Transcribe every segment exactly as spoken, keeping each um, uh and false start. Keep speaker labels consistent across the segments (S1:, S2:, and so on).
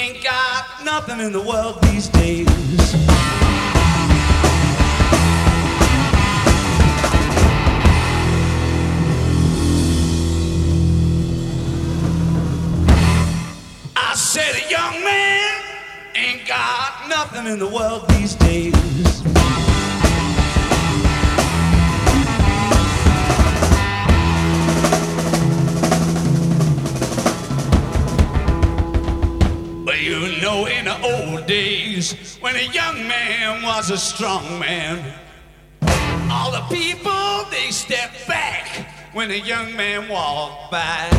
S1: ain't got nothing in the world these days. I said a young man ain't got nothing in the world these days. But you know, in the old days, when a young man was a strong man, all the people, they stepped back when a young man walked by.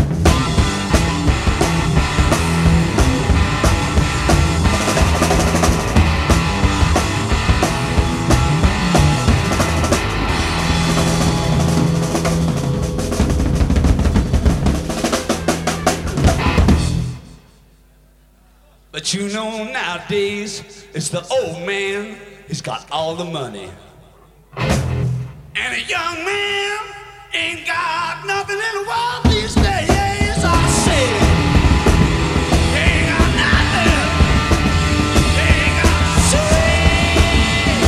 S1: But you know, nowadays, it's the old man who's got all the money. And a young man ain't got nothing in the world these days. I say, ain't got nothing. Ain't got shit.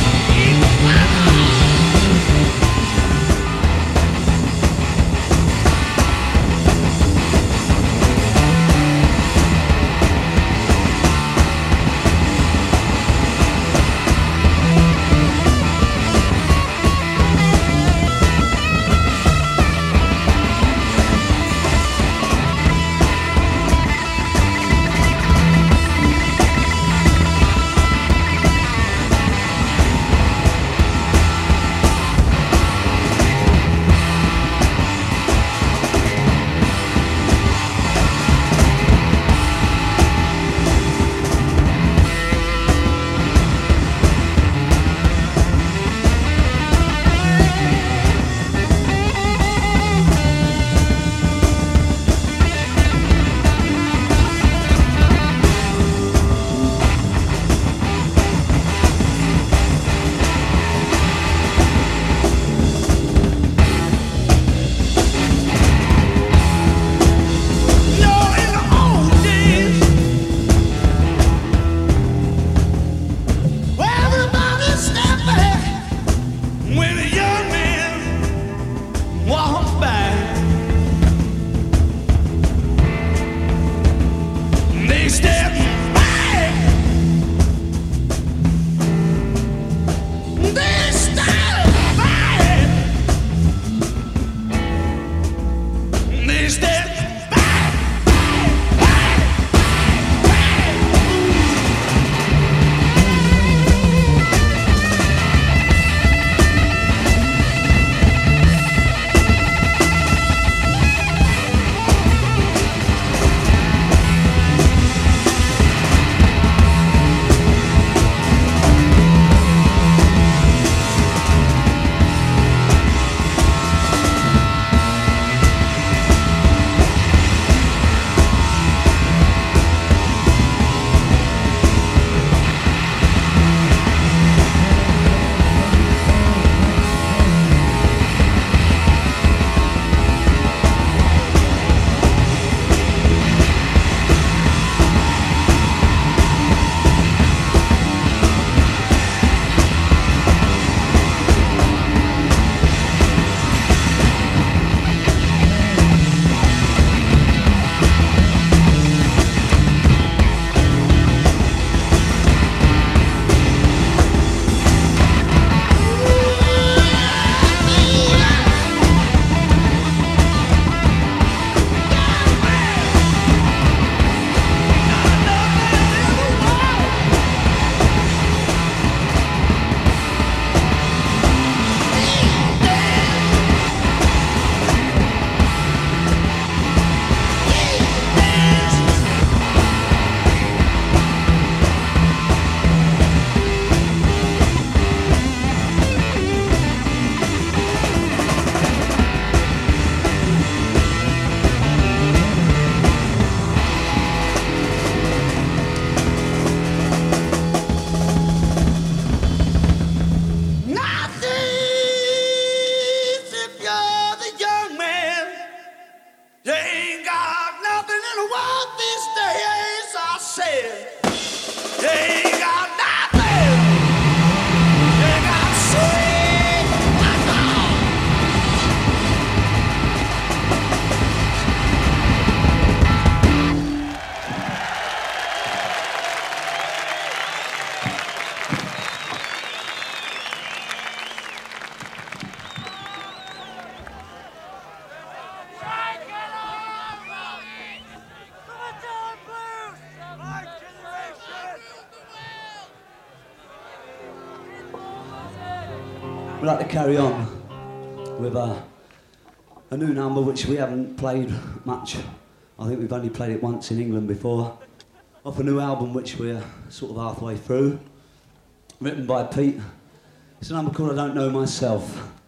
S1: we'd like to carry on with uh, a new number which we haven't played much. I think we've only played it once in England before. Off a new album which we're sort of halfway through. Written by Pete. It's a number called I Don't Know Myself.